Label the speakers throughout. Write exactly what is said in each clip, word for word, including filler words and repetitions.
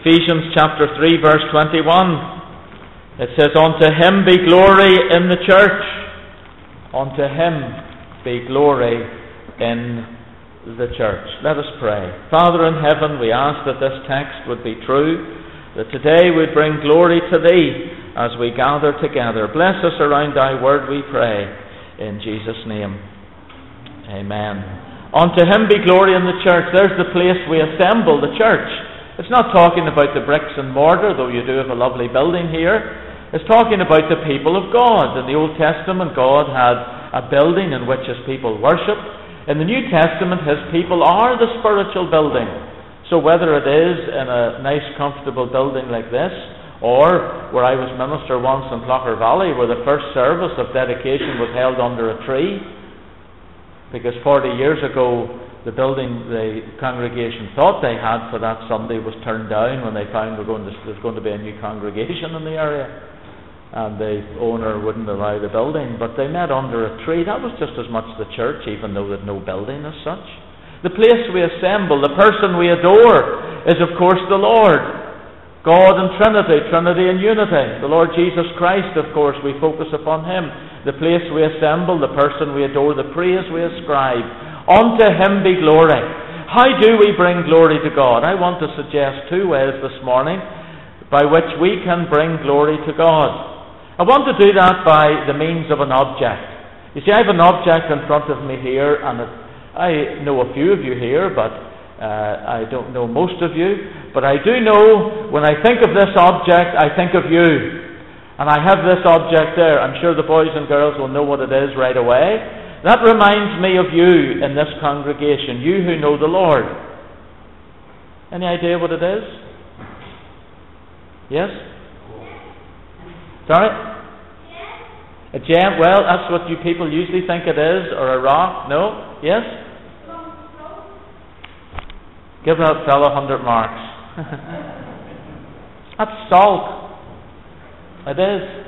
Speaker 1: Ephesians chapter three, verse twenty-one. It says, "Unto him be glory in the church. Unto him be glory in the church." Let us pray. Father in heaven, we ask that this text would be true, that today we'd bring glory to Thee as we gather together. Bless us around Thy word, we pray, in Jesus' name. Amen. Unto him be glory in the church. There's the place we assemble, the church. It's not talking about the bricks and mortar, though you do have a lovely building here. It's talking about the people of God. In the Old Testament, God had a building in which His people worshipped. In the New Testament, His people are the spiritual building. So whether it is in a nice, comfortable building like this, or where I was minister once in Clougher Valley, where the first service of dedication was held under a tree, because forty years ago, the building the congregation thought they had for that Sunday was turned down when they found we're going to, there's going to be a new congregation in the area. And the owner wouldn't allow the building, but they met under a tree. That was just as much the church, even though there's no building as such. The place we assemble, the person we adore, is of course the Lord. God in Trinity, Trinity in unity. The Lord Jesus Christ, of course, we focus upon Him. The place we assemble, the person we adore, the praise we ascribe. Unto Him be glory. How do we bring glory to God? I want to suggest two ways this morning by which we can bring glory to God. I want to do that by the means of an object. You see, I have an object in front of me here, and it, I know a few of you here, but uh, I don't know most of you. But I do know, when I think of this object, I think of you. And I have this object there. I'm sure the boys and girls will know what it is right away. That reminds me of you in this congregation, you who know the Lord. Any idea what it is? Yes? Sorry? A gem? Well, that's what you people usually think it is, or a rock. No? Yes? Give that fellow a hundred marks. That's salt. It is.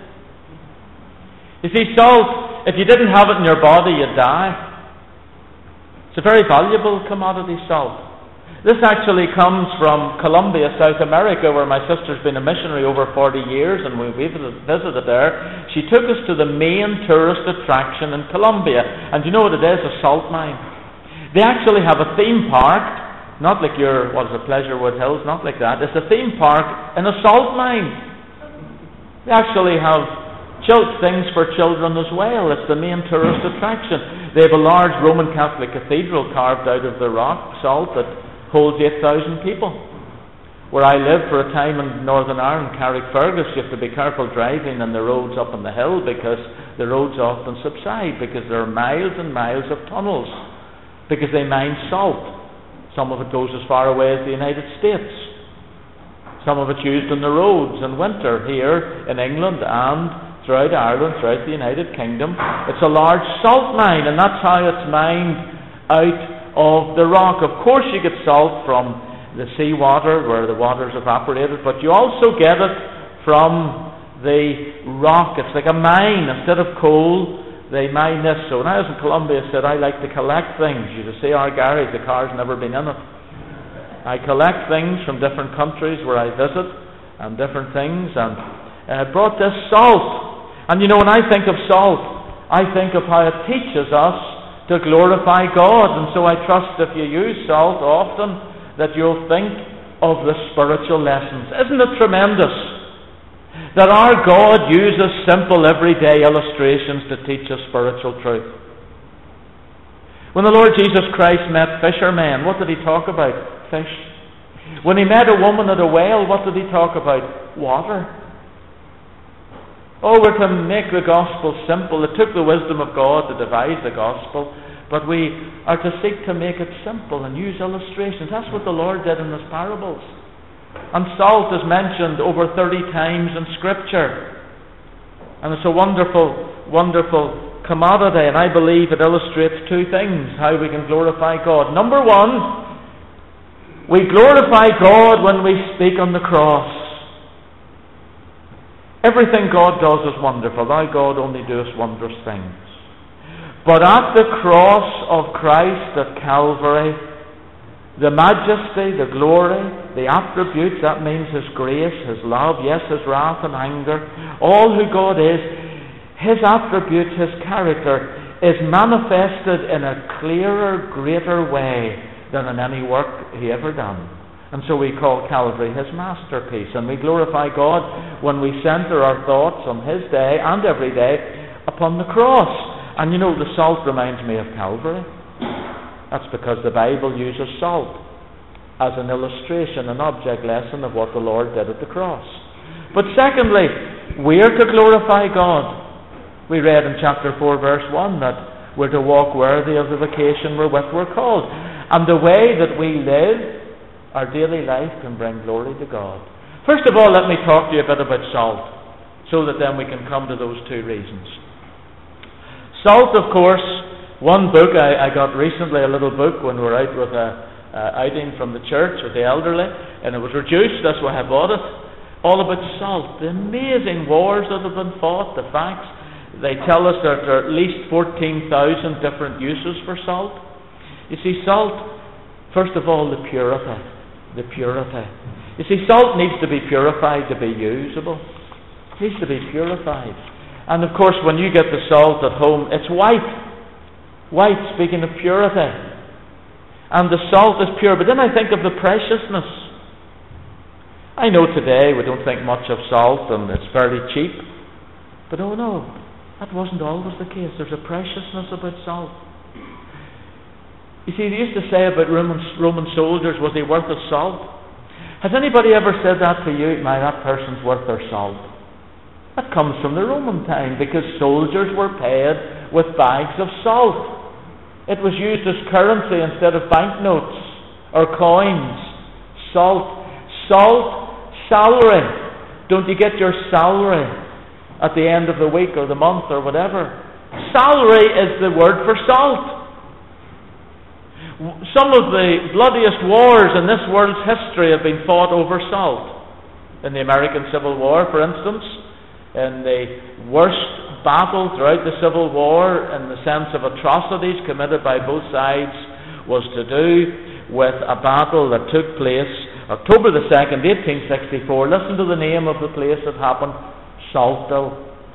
Speaker 1: You see, salt, if you didn't have it in your body, you'd die. It's a very valuable commodity, salt. This actually comes from Colombia, South America, where my sister's been a missionary over forty years, and we visited there. She took us to the main tourist attraction in Colombia. And you know what it is? A salt mine. They actually have a theme park, not like your, what is it, Pleasurewood Hills, not like that. It's a theme park in a salt mine. They actually have things for children as well. It's the main tourist attraction. They have a large Roman Catholic cathedral carved out of the rock salt that holds eight thousand people. Where I lived for a time in Northern Ireland, Carrickfergus, you have to be careful driving on the roads up on the hill, because the roads often subside, because there are miles and miles of tunnels, because they mine salt. Some of it goes as far away as the United States. Some of it's used on the roads in winter here in England and throughout Ireland, throughout the United Kingdom. It's a large salt mine, and that's how it's mined out of the rock. Of course you get salt from the seawater where the water's evaporated, but you also get it from the rock. It's like a mine. Instead of coal, they mine this. So when I was in Colombia, I said I like to collect things. You just see our garage, the car's never been in it. I collect things from different countries where I visit, and different things, and I uh, brought this salt. And you know, when I think of salt, I think of how it teaches us to glorify God. And so I trust if you use salt often, that you'll think of the spiritual lessons. Isn't it tremendous that our God uses simple everyday illustrations to teach us spiritual truth? When the Lord Jesus Christ met fishermen, what did He talk about? Fish. When He met a woman at a well, what did He talk about? Water. Oh, we're to make the gospel simple. It took the wisdom of God to devise the gospel, but we are to seek to make it simple and use illustrations. That's what the Lord did in His parables. And salt is mentioned over thirty times in Scripture. And it's a wonderful, wonderful commodity, and I believe it illustrates two things, how we can glorify God. Number one, we glorify God when we speak on the cross. Everything God does is wonderful. Thou, God, only doest wondrous things. But at the cross of Christ at Calvary, the majesty, the glory, the attributes, that means His grace, His love, yes, His wrath and anger, all who God is, His attributes, His character, is manifested in a clearer, greater way than in any work He ever done. And so we call Calvary His masterpiece, and we glorify God when we centre our thoughts on His day and every day upon the cross. And you know, the salt reminds me of Calvary. That's because the Bible uses salt as an illustration, an object lesson of what the Lord did at the cross. But secondly, we are to glorify God. We read in chapter four, verse one, that we're to walk worthy of the vocation wherewith we're called. And the way that we live, our daily life, can bring glory to God. First of all, let me talk to you a bit about salt, so that then we can come to those two reasons. Salt, of course, one book I, I got recently, a little book, when we were out with a uh, outing from the church with the elderly, and it was reduced, that's why I bought it, all about salt, the amazing wars that have been fought, the facts. They tell us that there are at least fourteen thousand different uses for salt. You see, salt, first of all, the purity. The purity. You see, salt needs to be purified to be usable. It needs to be purified. And of course, when you get the salt at home, it's white. White, speaking of purity. And the salt is pure. But then I think of the preciousness. I know today we don't think much of salt and it's fairly cheap. But oh no, that wasn't always the case. There's a preciousness about salt. You see, they used to say about Roman, Roman soldiers, was he worth his salt? Has anybody ever said that to you? My, that person's worth their salt. That comes from the Roman time, because soldiers were paid with bags of salt. It was used as currency instead of banknotes or coins. Salt. Salt. Salary. Don't you get your salary at the end of the week or the month or whatever? Salary is the word for salt. Some of the bloodiest wars in this world's history have been fought over salt. In the American Civil War, for instance, in the worst battle throughout the Civil War, in the sense of atrocities committed by both sides, was to do with a battle that took place October the second, eighteen sixty-four. Listen to the name of the place that happened: Saltville.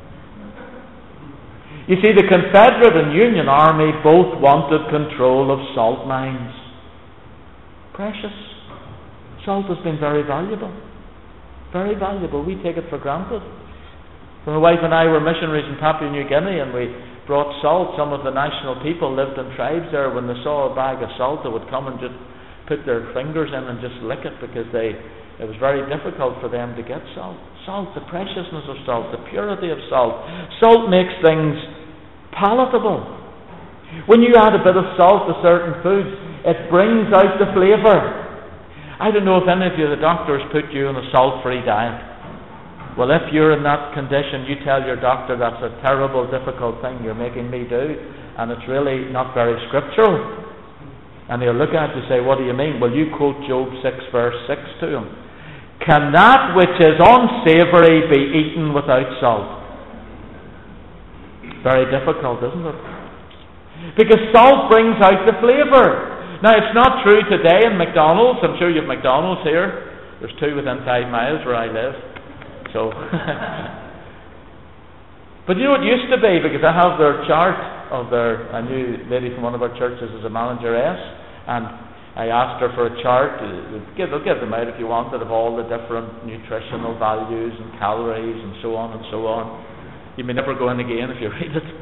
Speaker 1: You see, the Confederate and Union Army both wanted control of salt mines. Precious. Salt has been very valuable. Very valuable. We take it for granted. My wife and I were missionaries in Papua New Guinea, and we brought salt. Some of the national people lived in tribes there. When they saw a bag of salt, they would come and just put their fingers in and just lick it, because they it was very difficult for them to get salt. Salt, the preciousness of salt, the purity of salt. Salt makes things palatable. When you add a bit of salt to certain foods, it brings out the flavour. I don't know if any of you, the doctors, put you on a salt-free diet. Well, if you're in that condition, you tell your doctor that's a terrible, difficult thing you're making me do, and it's really not very scriptural. And he'll look at you and say, what do you mean? Well, you quote Job six, verse six to him. Can that which is unsavoury be eaten without salt? Very difficult, isn't it? Because salt brings out the flavour. Now, it's not true today in McDonald's. I'm sure you have McDonald's here. There's two within five miles where I live. So, but you know what used to be, because I have their chart of their, a new lady from one of our churches is a manageress, and I asked her for a chart. They'll give, they'll give them out if you want it, of all the different nutritional values and calories and so on and so on. You may never go in again if you read it.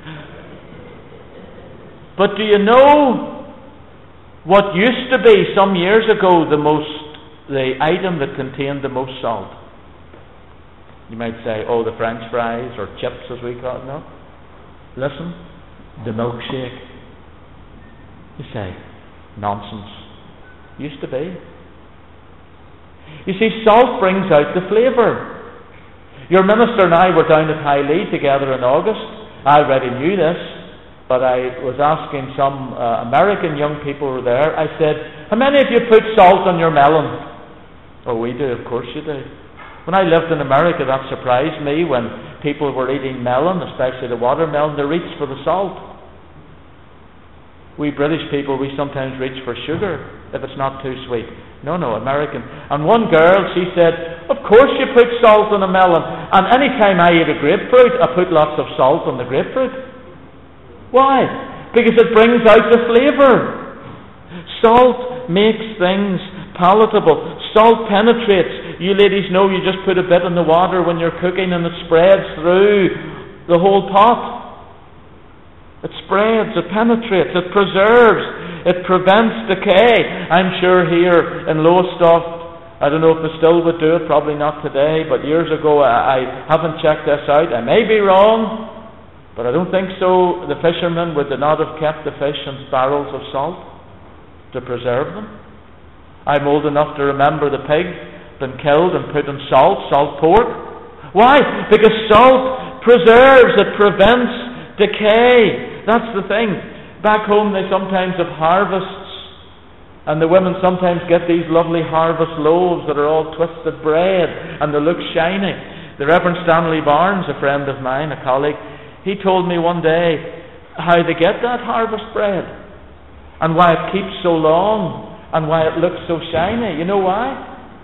Speaker 1: But do you know what used to be some years ago the most, the item that contained the most salt? You might say, oh, the French fries, or chips as we call it. No. Listen, the milkshake. You say, nonsense. Used to be. You see, salt brings out the flavour. Your minister and I were down at Highley together in August. I already knew this, but I was asking some uh, American young people who were there. I said, how many of you put salt on your melon? Oh, we do, of course you do. When I lived in America, that surprised me when people were eating melon, especially the watermelon, they reached for the salt. We British people, we sometimes reach for sugar if it's not too sweet. No, no, American. And one girl, she said, of course you put salt on a melon. And any time I eat a grapefruit, I put lots of salt on the grapefruit. Why? Because it brings out the flavour. Salt makes things palatable. Salt penetrates. You ladies know you just put a bit in the water when you're cooking and it spreads through the whole pot. It spreads, it penetrates, it preserves, it prevents decay. I'm sure here in Lowestoft, I don't know if they still would do it, probably not today, but years ago, I, I haven't checked this out. I may be wrong, but I don't think so. The fishermen would not have kept the fish in barrels of salt to preserve them. I'm old enough to remember the pig being killed and put in salt, salt pork. Why? Because salt preserves, it prevents decay. That's the thing. Back home they sometimes have harvests, and the women sometimes get these lovely harvest loaves that are all twisted bread, and they look shiny. The Reverend Stanley Barnes, a friend of mine, a colleague, he told me one day how they get that harvest bread, and why it keeps so long, and why it looks so shiny. You know why?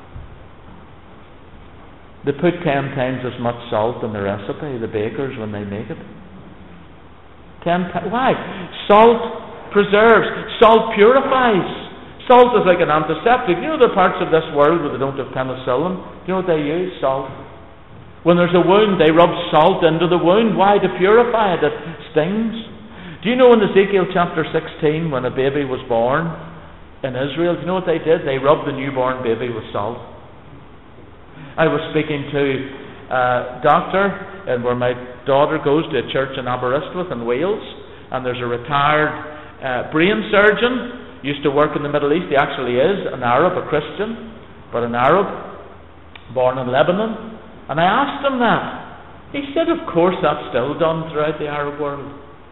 Speaker 1: They put ten times as much salt in the recipe, the bakers, when they make it. Ten times. Why? Salt preserves. Salt purifies. Salt is like an antiseptic. You know the parts of this world where they don't have penicillin? Do you know what they use? Salt. When there's a wound, they rub salt into the wound. Why? To purify it. It stings. Do you know in Ezekiel chapter sixteen, when a baby was born in Israel, do you know what they did? They rubbed the newborn baby with salt. I was speaking to a doctor, and where my daughter goes to a church in Aberystwyth in Wales, and there's a retired uh, brain surgeon, used to work in the Middle East. He actually is an Arab, a Christian, but an Arab, born in Lebanon. And I asked him that. He said, of course that's still done throughout the Arab world.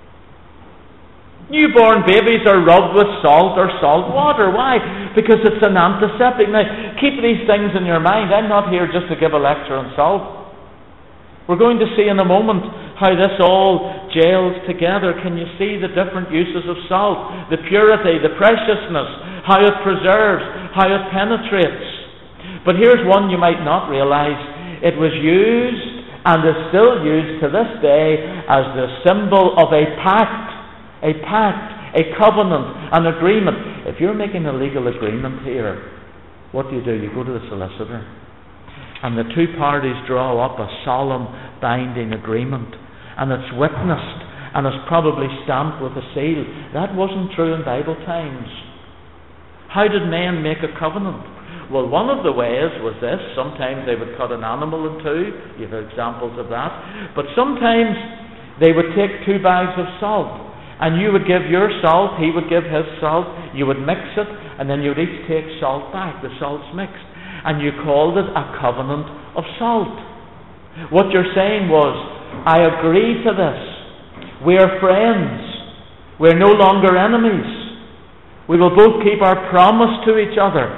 Speaker 1: Newborn babies are rubbed with salt or salt water. Why? Because it's an antiseptic. Now, keep these things in your mind. I'm not here just to give a lecture on salt. We're going to see in a moment how this all gels together. Can you see the different uses of salt? The purity, the preciousness, how it preserves, how it penetrates. But here's one you might not realize. It was used and is still used to this day as the symbol of a pact. A pact, a covenant, an agreement. If you're making a legal agreement here, what do you do? You go to the solicitor. And the two parties draw up a solemn binding agreement, and it's witnessed, and it's probably stamped with a seal. That wasn't true in Bible times. How did men make a covenant? Well, one of the ways was this. Sometimes they would cut an animal in two. You have examples of that. But sometimes they would take two bags of salt, and you would give your salt, he would give his salt, you would mix it, and then you would each take salt back. The salt's mixed. And you called it a covenant of salt. What you're saying was, I agree to this. We're friends. We're no longer enemies. We will both keep our promise to each other.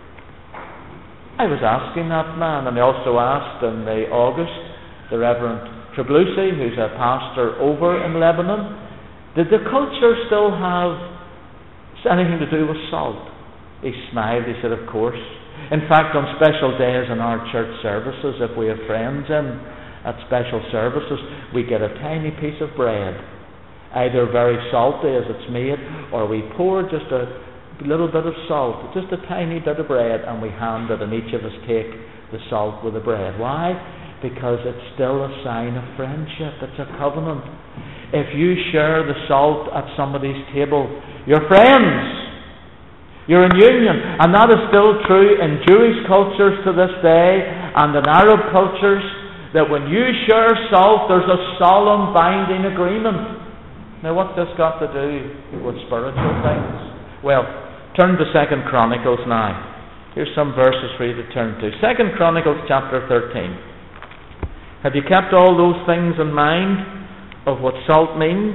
Speaker 1: I was asking that man, and I also asked in the August the Reverend Trablusi, who's a pastor over in Lebanon, did the culture still have anything to do with salt? He smiled. He said, of course. In fact, on special days in our church services, if we have friends in at special services, we get a tiny piece of bread, either very salty as it's made, or we pour just a little bit of salt, just a tiny bit of bread, and we hand it, and each of us take the salt with the bread. Why? Because it's still a sign of friendship. It's a covenant. If you share the salt at somebody's table, you're friends. You're in union. And that is still true in Jewish cultures to this day, and in Arab cultures, that when you share salt, there's a solemn binding agreement. Now what's this got to do with spiritual things? Well, turn to Second Chronicles now. Here's some verses for you to turn to. Second Chronicles chapter thirteen. Have you kept all those things in mind of what salt means?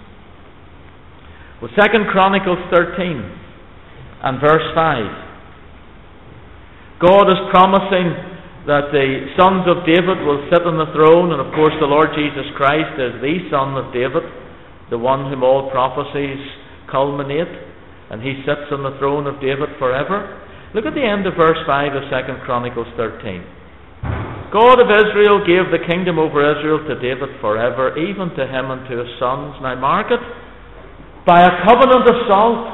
Speaker 1: Well, Second Chronicles thirteen and verse five. God is promising that the sons of David will sit on the throne, and of course the Lord Jesus Christ is the son of David, the one whom all prophecies culminate, and he sits on the throne of David forever. Look at the end of verse five of Second Chronicles thirteen. God of Israel gave the kingdom over Israel to David forever, even to him and to his sons. Now mark it, by a covenant of salt.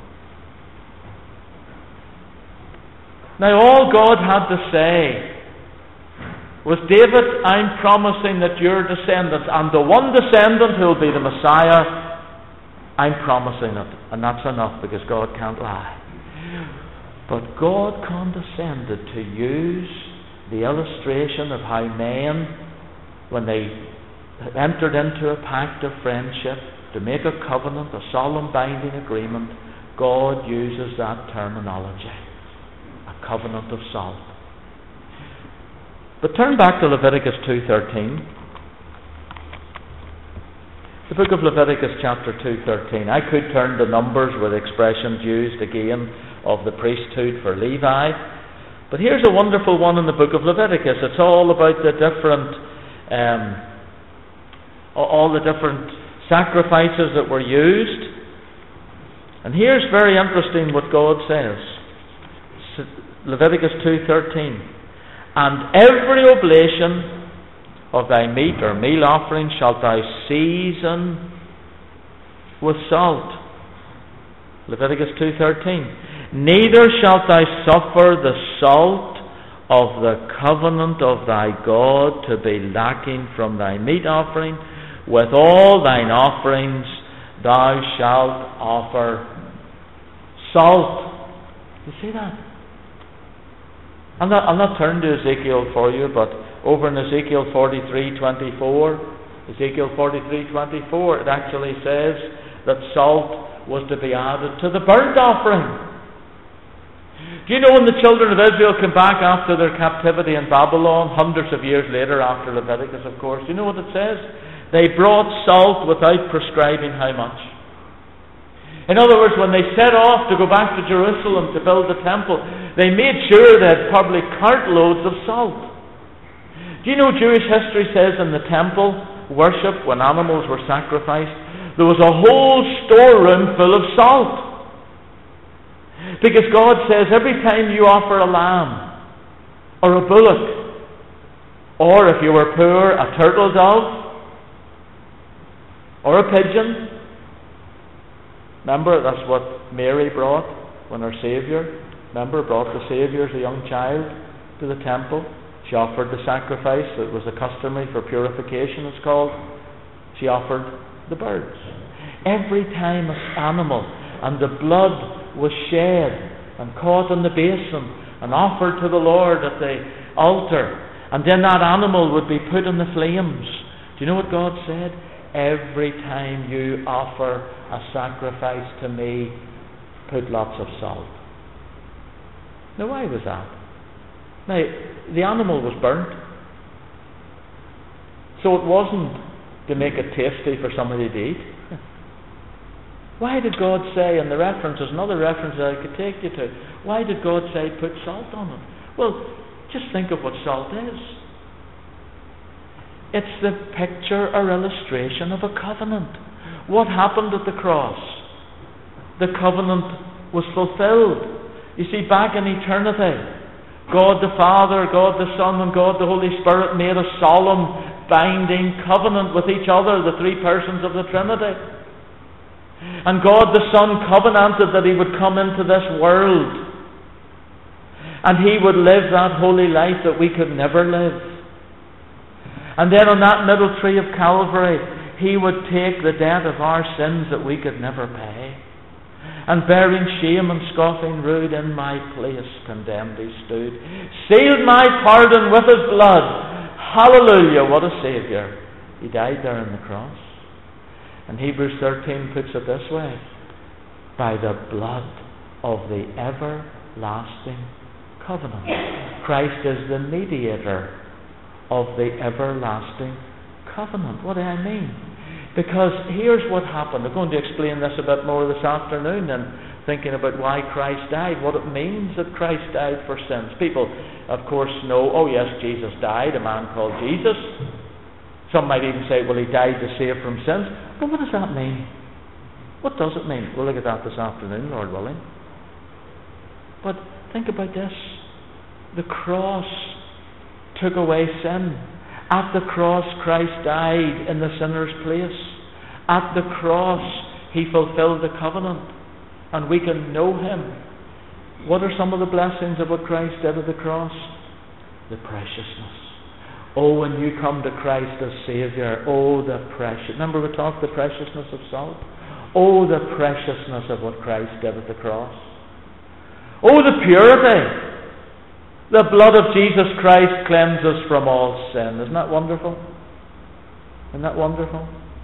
Speaker 1: Now all God had to say was, David, I'm promising that your descendants, and the one descendant who will be the Messiah, I'm promising it. And that's enough, because God can't lie. But God condescended to use the illustration of how men, when they entered into a pact of friendship, to make a covenant, a solemn binding agreement, God uses that terminology. A covenant of salt. But turn back to Leviticus two thirteen. The book of Leviticus chapter two thirteen. I could turn to Numbers with expressions used again of the priesthood for Levi. But here's a wonderful one in the book of Leviticus. It's all about the different, um, all the different sacrifices that were used. And here's very interesting what God says. Leviticus two thirteen. And every oblation of thy meat or meal offering shalt thou season with salt. Leviticus two thirteen. Neither shalt thou suffer the salt of the covenant of thy God to be lacking from thy meat offering. With all thine offerings thou shalt offer salt. You see that? I'm not, I'm not turning to Ezekiel for you, but over in Ezekiel forty-three twenty-four, Ezekiel forty-three twenty-four, it actually says that salt was to be added to the burnt offering. Do you know when the children of Israel came back after their captivity in Babylon, hundreds of years later after Leviticus, of course, do you know what it says? They brought salt without prescribing how much. In other words, when they set off to go back to Jerusalem to build the temple, they made sure they had probably cartloads of salt. Do you know Jewish history says in the temple worship, when animals were sacrificed, there was a whole storeroom full of salt. Because God says every time you offer a lamb or a bullock, or if you were poor, a turtle dove or a pigeon. Remember, that's what Mary brought when her Saviour, remember, brought the Saviour as a young child to the temple. She offered the sacrifice. It was a customary for purification, it's called. She offered the birds. Every time an animal and the blood was shed and caught in the basin and offered to the Lord at the altar, and then that animal would be put in the flames. Do you know what God said? Every time you offer a sacrifice to me, put lots of salt. Now, why was that? Now, the animal was burnt, so it wasn't to make it tasty for somebody to eat. Why did God say, and the reference is another reference that I could take you to, why did God say put salt on it? Well, just think of what salt is. It's the picture or illustration of a covenant. What happened at the cross? The covenant was fulfilled. You see, back in eternity, God the Father, God the Son, and God the Holy Spirit made a solemn, binding covenant with each other, the three persons of the Trinity. And God the Son covenanted that He would come into this world, and He would live that holy life that we could never live. And then on that middle tree of Calvary, He would take the debt of our sins that we could never pay. And bearing shame and scoffing rude, in my place condemned He stood. Sealed my pardon with His blood. Hallelujah, what a Saviour. He died there on the cross. And Hebrews thirteen puts it this way: by the blood of the everlasting covenant. Christ is the mediator of the everlasting covenant. What do I mean? Because here's what happened. I'm going to explain this a bit more this afternoon, and thinking about why Christ died, what it means that Christ died for sins. People, of course, know, oh yes, Jesus died, a man called Jesus. Some might even say, well, He died to save from sins. But what does that mean? What does it mean? We'll look at that this afternoon, Lord willing. But think about this. The cross took away sin. At the cross, Christ died in the sinner's place. At the cross, He fulfilled the covenant, and we can know Him. What are some of the blessings of what Christ did at the cross? The preciousness. Oh, when you come to Christ as Saviour, oh, the precious. Remember we talked the preciousness of salt? Oh, the preciousness of what Christ did at the cross. Oh, the purity. The blood of Jesus Christ cleanses from all sin. Isn't that wonderful? Isn't that wonderful?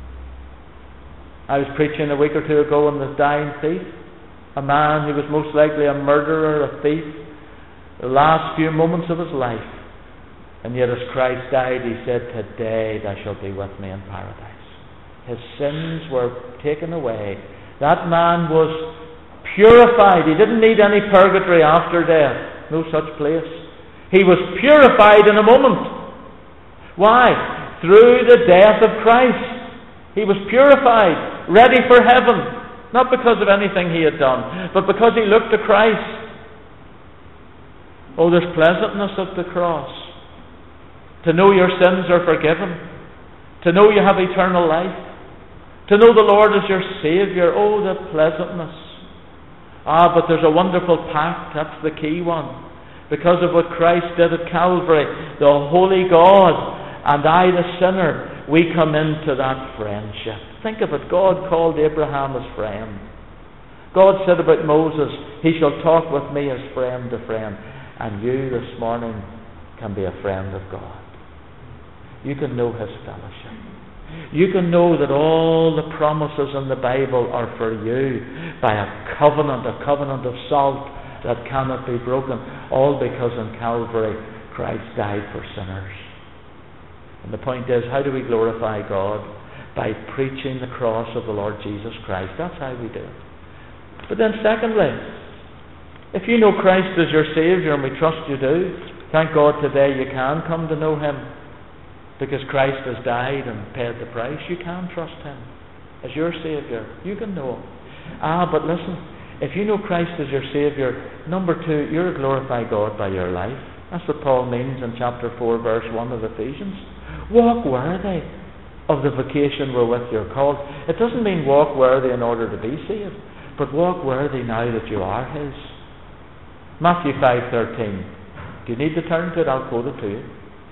Speaker 1: I was preaching a week or two ago on the dying thief. A man who was most likely a murderer, a thief, the last few moments of his life. And yet as Christ died, He said, today thou shalt be with me in paradise. His sins were taken away. That man was purified. He didn't need any purgatory after death. No such place. He was purified in a moment. Why? Through the death of Christ. He was purified, ready for heaven. Not because of anything he had done, but because he looked to Christ. Oh, there's pleasantness at the cross. To know your sins are forgiven. To know you have eternal life. To know the Lord is your Saviour. Oh, the pleasantness. Ah, but there's a wonderful pact. That's the key one. Because of what Christ did at Calvary, the Holy God and I, the sinner, we come into that friendship. Think of it. God called Abraham his friend. God said about Moses, he shall talk with me as friend to friend. And you this morning can be a friend of God. You can know His fellowship. You can know that all the promises in the Bible are for you by a covenant, a covenant of salt that cannot be broken, all because in Calvary Christ died for sinners. And the point is, how do we glorify God? By preaching the cross of the Lord Jesus Christ. That's how we do it. But then secondly, if you know Christ as your Saviour, and we trust you do, thank God today you can come to know Him. Because Christ has died and paid the price. You can trust Him as your Saviour. You can know Him. Ah, but listen, if you know Christ as your Saviour, number two, you're a glorified God by your life. That's what Paul means in chapter four, verse one of Ephesians. Walk worthy of the vocation wherewith you're called. It doesn't mean walk worthy in order to be saved, but walk worthy now that you are His. Matthew five thirteen. Do you need to turn to it? I'll quote it to you.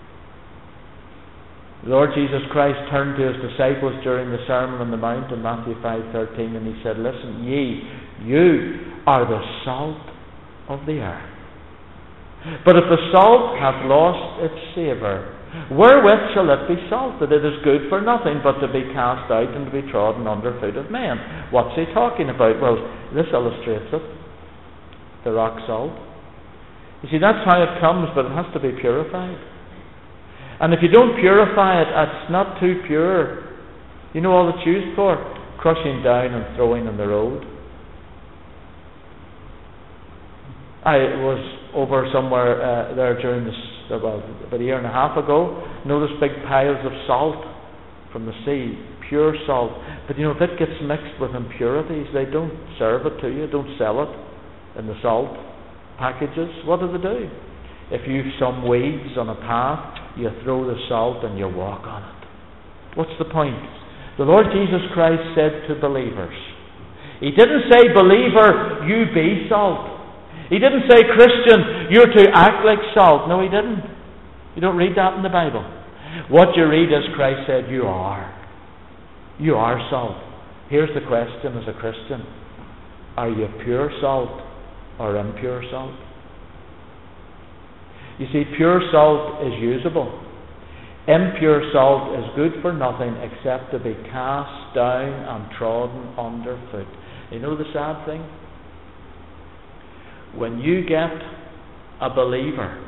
Speaker 1: The Lord Jesus Christ turned to His disciples during the Sermon on the Mount in Matthew five thirteen, and He said, listen, ye, you are the salt of the earth. But if the salt hath lost its savour, wherewith shall it be salted? It is good for nothing but to be cast out and to be trodden under foot of men. What's He talking about? Well, this illustrates it. The rock salt. You see, that's how it comes, but it has to be purified. And if you don't purify it, it's not too pure. You know all it's used for? Crushing down and throwing on the road. I was over somewhere uh, there during this, about, about a year and a half ago. Noticed big piles of salt from the sea, pure salt. But you know, if it gets mixed with impurities, they don't serve it to you, don't sell it in the salt packages. What do they do? If you've some weeds on a path, you throw the salt and you walk on it. What's the point? The Lord Jesus Christ said to believers, He didn't say, believer, you be salt. He didn't say, Christian, you're to act like salt. No, He didn't. You don't read that in the Bible. What you read is Christ said, you are. You are salt. Here's the question as a Christian. Are you pure salt or impure salt? You see, pure salt is usable. Impure salt is good for nothing except to be cast down and trodden under foot. You know the sad thing? When you get a believer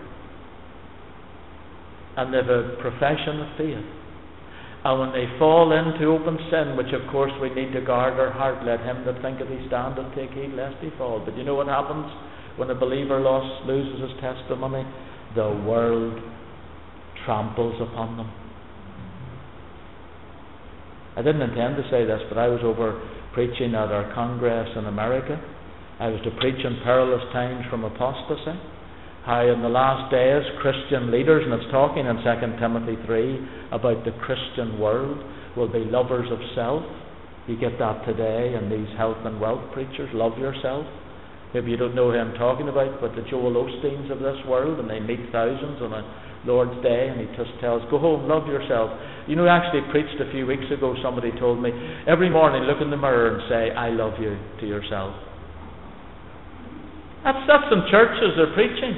Speaker 1: and they have a profession of faith, and when they fall into open sin, which of course we need to guard our heart, let him that thinketh he standeth take heed lest he fall. But you know what happens when a believer lost, loses his testimony? The world tramples upon them. I didn't intend to say this, but I was over preaching at our Congress in America. I was to preach in perilous times from apostasy. How in the last days Christian leaders, and it's talking in Second Timothy three about the Christian world, will be lovers of self. You get that today in these health and wealth preachers. Love yourself. Maybe you don't know who I'm talking about, but the Joel Osteens of this world, and they meet thousands on a Lord's Day, and he just tells, go home, love yourself. You know, I actually preached a few weeks ago, somebody told me, every morning look in the mirror and say, I love you, to yourself. That's, that's in churches they're preaching.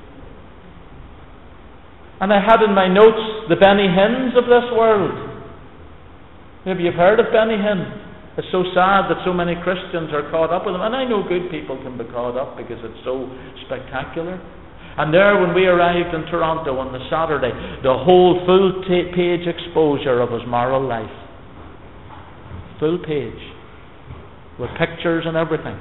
Speaker 1: And I had in my notes the Benny Hinns of this world. Maybe you've heard of Benny Hinn. It's so sad that so many Christians are caught up with them. And I know good people can be caught up because it's so spectacular. And there, when we arrived in Toronto on the Saturday, the whole full t- page exposure of his moral life. Full page. With pictures and everything.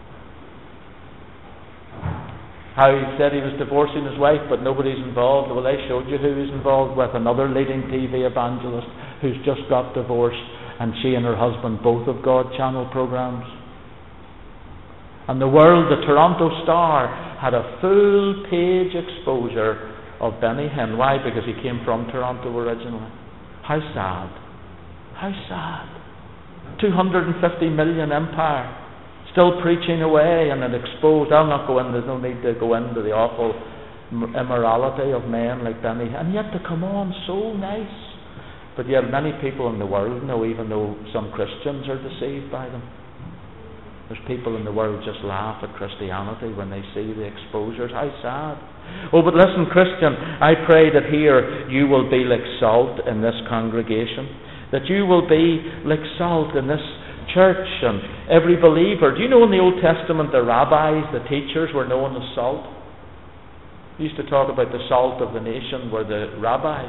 Speaker 1: How he said he was divorcing his wife, but nobody's involved. Well, I showed you who he's involved with. Another leading T V evangelist who's just got divorced, and she and her husband both have God channel programs. And the world, the Toronto Star, had a full page exposure of Benny Hinn. Why? Because he came from Toronto originally. How sad. How sad. two hundred fifty million empire. Still preaching away, and it exposed. I'll not go in, there's no need to go into the awful immorality of men like Benny. And yet to come on so nice. But yet many people in the world know, even though some Christians are deceived by them. There's people in the world just laugh at Christianity when they see the exposures. How sad. Oh, but listen, Christian, I pray that here you will be like salt in this congregation. That you will be like salt in this church and every believer. Do you know in the Old Testament the rabbis, the teachers, were known as salt? We used to talk about the salt of the nation were the rabbis.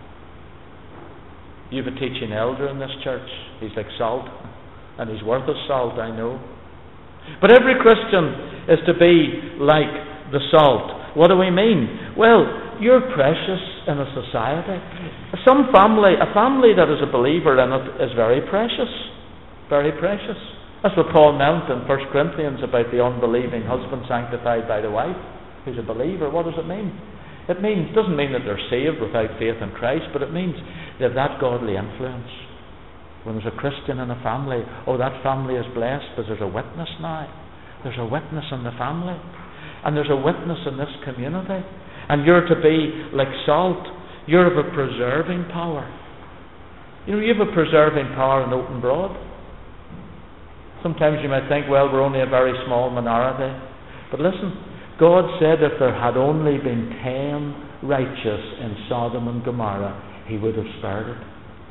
Speaker 1: You have a teaching elder in this church. He's like salt, and he's worth his salt, I know. But every Christian is to be like the salt. What do we mean? Well, you're precious in a society. Some family, a family that is a believer in it is very precious. Very precious. That's what Paul meant in First Corinthians about the unbelieving husband sanctified by the wife, who's a believer. What does it mean? It means, doesn't mean that they're saved without faith in Christ, but it means they have that godly influence. When there's a Christian in a family, oh, that family is blessed because there's a witness now. There's a witness in the family. And there's a witness in this community. And you're to be like salt. You're of a preserving power. You know, you have a preserving power in Open Broad. Sometimes you might think, well, we're only a very small minority. But listen, God said if there had only been ten righteous in Sodom and Gomorrah, He would have spared it.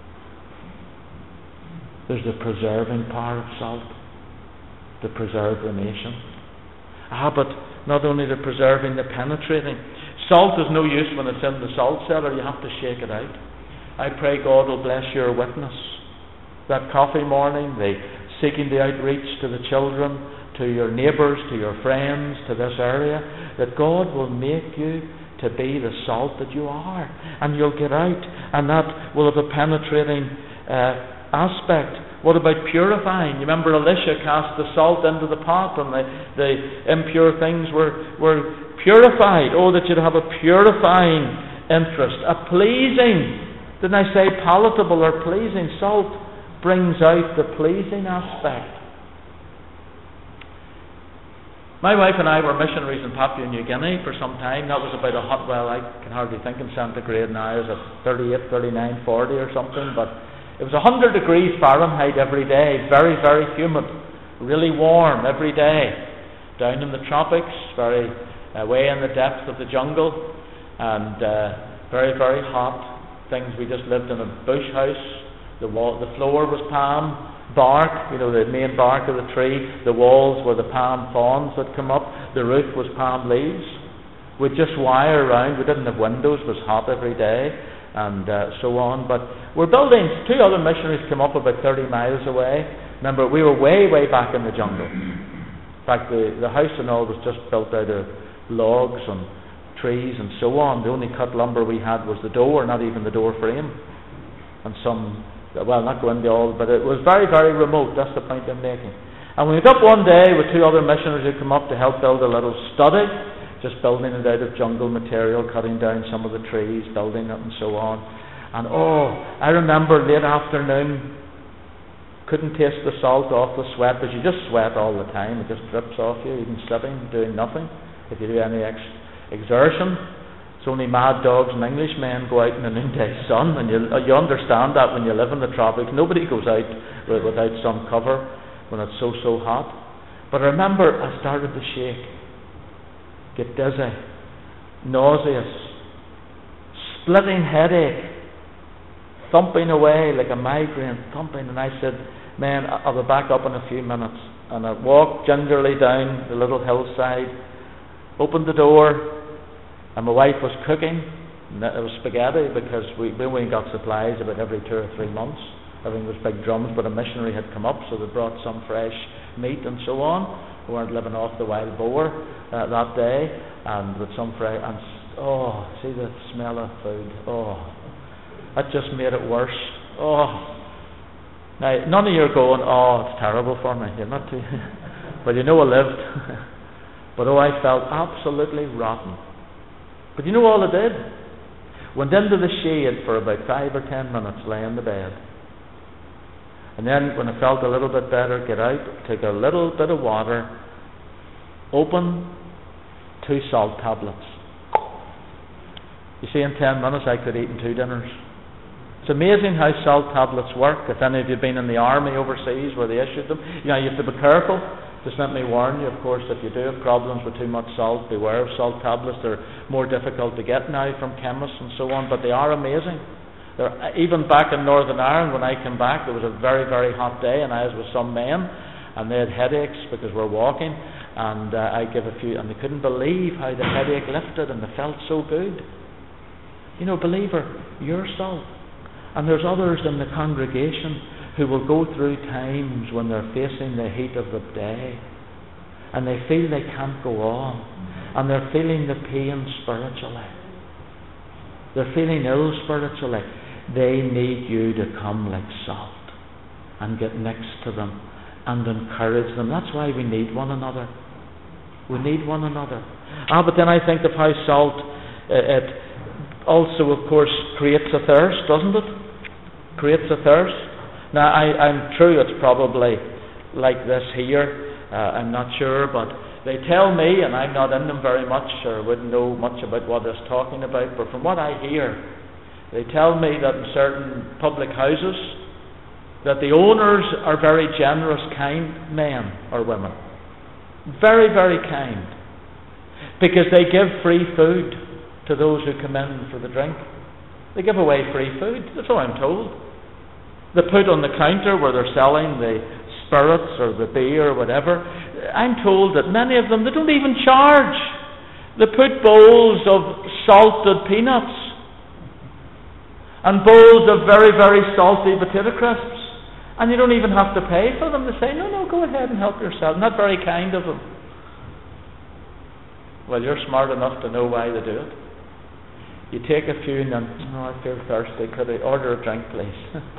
Speaker 1: There's the preserving power of salt to preserve the nation. Ah, but not only the preserving, the penetrating. Salt is no use when it's in the salt cellar. You have to shake it out. I pray God will bless your witness. That coffee morning, the seeking the outreach to the children, to your neighbours, to your friends, to this area, that God will make you to be the salt that you are. And you'll get out, and that will have a penetrating uh, aspect. What about purifying? You remember Elisha cast the salt into the pot, and the, the impure things were, were purified. Oh, that you'd have a purifying interest, a pleasing, didn't I say palatable or pleasing? Salt brings out the pleasing aspect. My wife and I were missionaries in Papua New Guinea for some time. That was about a hot, well, I can hardly think in centigrade now, is it thirty-eight, thirty-nine, forty or something, but it was one hundred degrees Fahrenheit every day, very, very humid, really warm every day. Down in the tropics, very away in the depths of the jungle, and uh, very, very hot. Things, we just lived in a bush house. The wall, the floor was palm bark, you know, the main bark of the tree. The walls were the palm fronds that come up. The roof was palm leaves. We'd just wire around. We didn't have windows. It was hot every day, and uh, so on. But we're building. Two other missionaries came up about thirty miles away. Remember, we were way, way back in the jungle. In fact, the, the house and all was just built out of logs and trees and so on. The only cut lumber we had was the door, not even the door frame, and some well, not go into all, but it was very, very remote. That's the point I'm making. And we went up one day with two other missionaries who come up to help build a little study, just building it out of jungle material, cutting down some of the trees, building it and so on. And oh, I remember late afternoon, couldn't taste the salt off the sweat, because you just sweat all the time. It just drips off you, even sitting, doing nothing. If you do any ex- exertion, it's only mad dogs and Englishmen go out in the noonday sun, and you, you understand that when you live in the tropics. Nobody goes out with, without some cover when it's so, so hot. But I remember I started to shake, get dizzy, nauseous, splitting headache, thumping away like a migraine, thumping, and I said, man, I'll be back up in a few minutes. And I walked gingerly down the little hillside, opened the door, and my wife was cooking. It was spaghetti, because we, we only got supplies about every two or three months. Everything was big drums, but a missionary had come up, so they brought some fresh meat and so on. We weren't living off the wild boar uh, that day, and with some fresh, and oh, see the smell of food, oh, that just made it worse. Oh, now none of you are going, oh, it's terrible for me. You're not too, well, you know I lived, but oh, I felt absolutely rotten. But you know all I did? Went into the shade for about five or ten minutes, lay in the bed, and then when I felt a little bit better, get out, take a little bit of water, open two salt tablets. You see, in ten minutes I could eat in two dinners. It's amazing how salt tablets work. If any of you have been in the army overseas where they issued them, you know, you have to be careful. Just let me warn you, of course, if you do have problems with too much salt, beware of salt tablets. They're more difficult to get now from chemists and so on, but they are amazing. They're, even back in Northern Ireland, when I came back, there was a very, very hot day, and I was with some men, and they had headaches because we're walking, and uh, I gave a few, and they couldn't believe how the headache lifted, and they felt so good. You know, believer, you're salt. And there's others in the congregation who will go through times when they're facing the heat of the day, and they feel they can't go on, and they're feeling the pain spiritually. They're feeling ill spiritually. They need you to come like salt and get next to them and encourage them. That's why we need one another. We need one another. Ah, but then I think of how salt, uh, it also, of course, creates a thirst, doesn't it? Creates a thirst. Now, I, I'm true it's probably like this here. Uh, I'm not sure, but they tell me, and I'm not in them very much, or wouldn't know much about what they're talking about, but from what I hear, they tell me that in certain public houses, that the owners are very generous, kind men or women. Very, very kind. Because they give free food to those who come in for the drink. They give away free food. That's all I'm told. They put on the counter where they're selling the spirits or the beer or whatever. I'm told that many of them, they don't even charge. They put bowls of salted peanuts and bowls of very, very salty potato crisps. And you don't even have to pay for them. They say, no, no, go ahead and help yourself. Not very kind of them. Well, you're smart enough to know why they do it. You take a few and then, oh, I feel thirsty. Could I order a drink, please?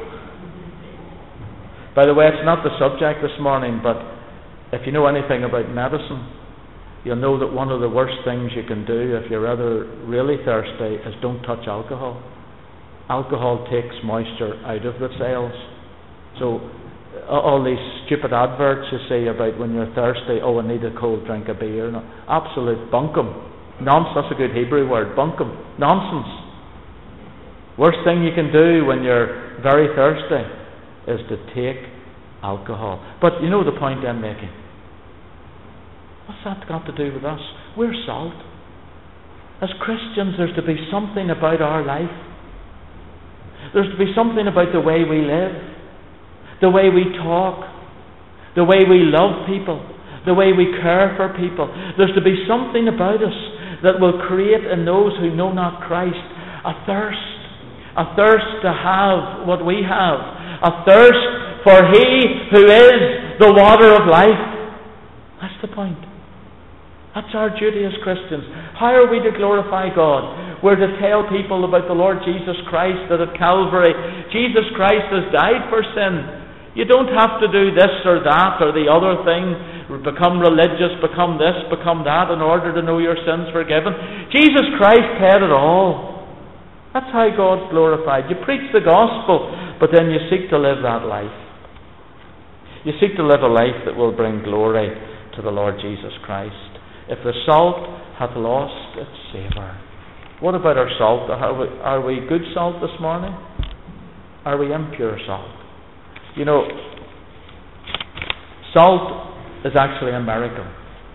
Speaker 1: By the way, it's not the subject this morning, but if you know anything about medicine, you'll know that one of the worst things you can do if you're rather really thirsty is don't touch alcohol. Alcohol takes moisture out of the cells. So all these stupid adverts you see about when you're thirsty, oh, I need a cold drink of beer. No, absolute bunkum. Nonsense. That's a good Hebrew word, bunkum. Nonsense. Worst thing you can do when you're very thirsty is to take alcohol. But you know the point I'm making. What's that got to do with us? We're salt. As Christians, there's to be something about our life. There's to be something about the way we live, the way we talk, the way we love people, the way we care for people. There's to be something about us that will create in those who know not Christ a thirst, a thirst to have what we have, a thirst for He who is the water of life. That's the point. That's our duty as Christians. How are we to glorify God? We're to tell people about the Lord Jesus Christ, that at Calvary, Jesus Christ has died for sin. You don't have to do this or that or the other thing, become religious, become this, become that, in order to know your sins forgiven. Jesus Christ paid it all. That's how God's glorified. You preach the gospel, but then you seek to live that life. You seek to live a life that will bring glory to the Lord Jesus Christ. If the salt hath lost its savour. What about our salt? Are we, are we good salt this morning? Are we impure salt? You know, salt is actually a miracle.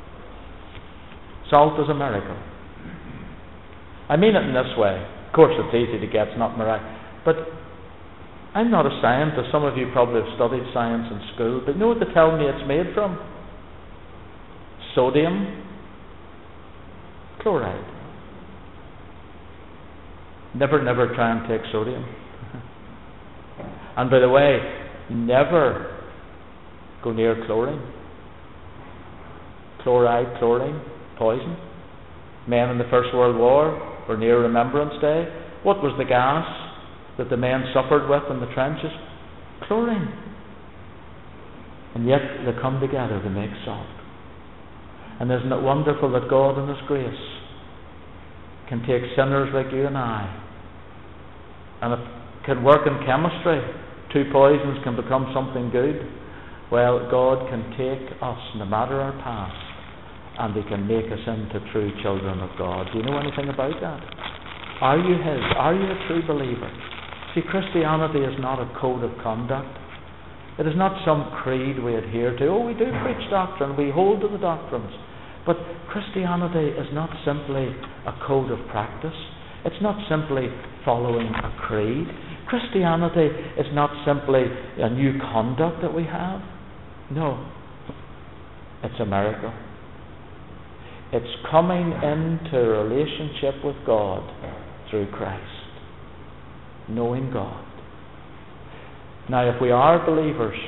Speaker 1: Salt is a miracle. I mean it in this way. Of course, it's easy to get, it's not miraculous. But I'm not a scientist. Some of you probably have studied science in school. But you know what they tell me it's made from? Sodium chloride. Never, never try and take sodium. And by the way, never go near chlorine. Chloride, chlorine, poison. Men in the First World War were near Remembrance Day. What was the gas that the men suffered with in the trenches? Chlorine. And yet they come together to make salt. And isn't it wonderful that God in His grace can take sinners like you and I, and it can work in chemistry. Two poisons can become something good. Well, God can take us, no matter our past, and He can make us into true children of God. Do you know anything about that? Are you His? Are you a true believer? See, Christianity is not a code of conduct. It is not some creed we adhere to. Oh, we do preach doctrine, we hold to the doctrines. But Christianity is not simply a code of practice. It's not simply following a creed. Christianity is not simply a new conduct that we have. No. It's a miracle. It's coming into a relationship with God through Christ. Knowing God. Now, if we are believers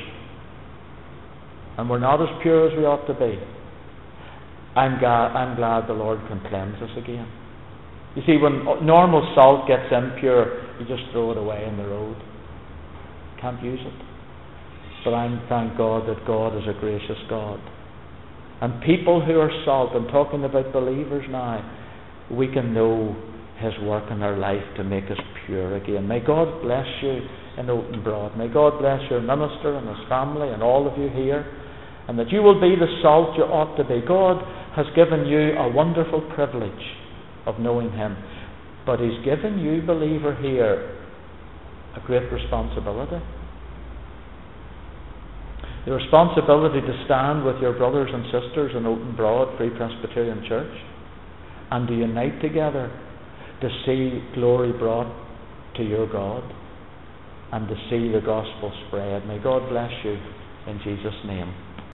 Speaker 1: and we're not as pure as we ought to be, I'm glad, I'm glad the Lord can cleanse us again. You see, when normal salt gets impure, you just throw it away in the road. Can't use it. But I thank God that God is a gracious God. And people who are salt, I'm talking about believers now, we can know His work in our life to make us pure again. May God bless you in Oaton Broad. May God bless your minister and his family and all of you here. And that you will be the salt you ought to be. God has given you a wonderful privilege of knowing Him. But He's given you, believer here, a great responsibility. The responsibility to stand with your brothers and sisters in Oaton Broad Free Presbyterian Church and to unite together to see glory brought to your God and to see the gospel spread. May God bless you in Jesus' name.